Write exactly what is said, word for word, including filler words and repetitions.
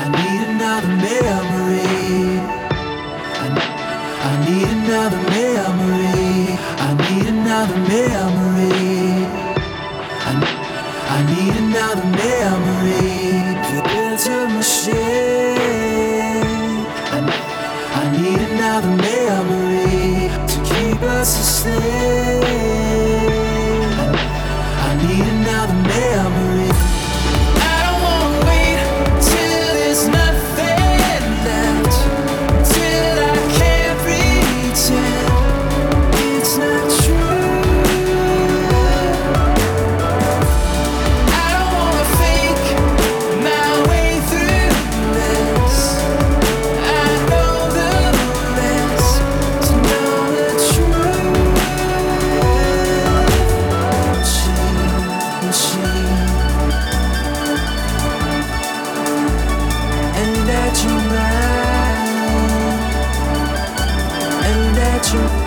I need another memory. I, I need another memory. I need another memory. I, I need another memory. To build a machine. I, I need another memory to keep us asleep. I, I need another memory. And that you're